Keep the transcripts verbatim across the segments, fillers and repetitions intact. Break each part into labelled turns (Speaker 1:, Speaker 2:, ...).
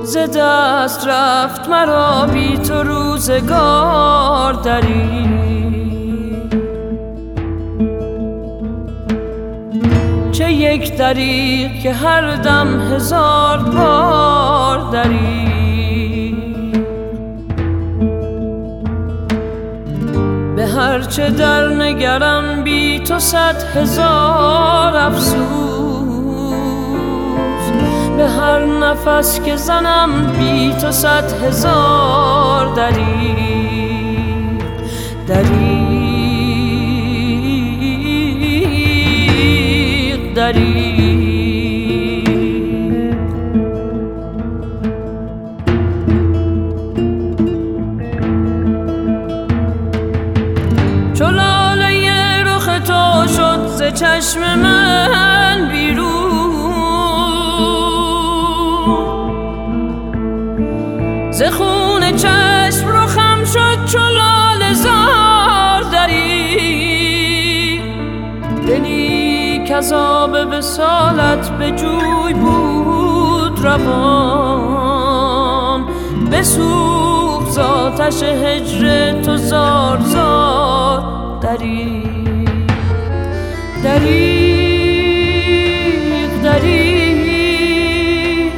Speaker 1: ز دست رفت مرا بی تو روزگار دریغ. چه یک دریغ که هر دم هزار بار دریغ. به هر چه در نگرم بی تو صد هزار افسوس. به هر نفس که زنم بی تو صد هزار دریغ. دریغ دریغ. چو لاله رخ تو شد ز چشم من بیرون. ز خون چشم رخم شد چو لاله زار دریغ. دلی کز آب وصالت به جوی بود روان. بسوخت ز آتش هجر تو زار زار دریغ. دریغ دریغ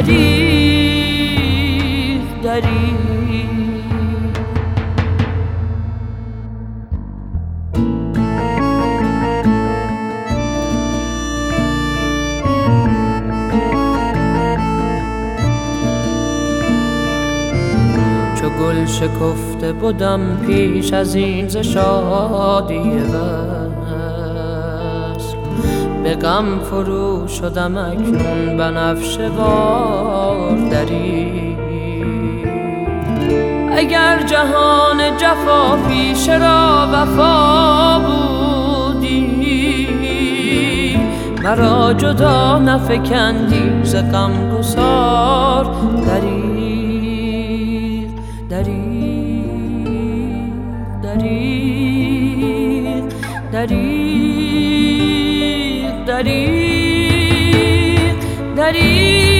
Speaker 1: دریغ دریغ. چو گل شکفته بودم پیش از این ز شادی وصل. به غم فرو شدم اکنون بنفشه وار دریغ. اگر جهان جفا پیش را وفا بودی. مرا جدا نفکندی ز غمگسار دریغ. دریغ دریغ دریغ دریغ دریغ.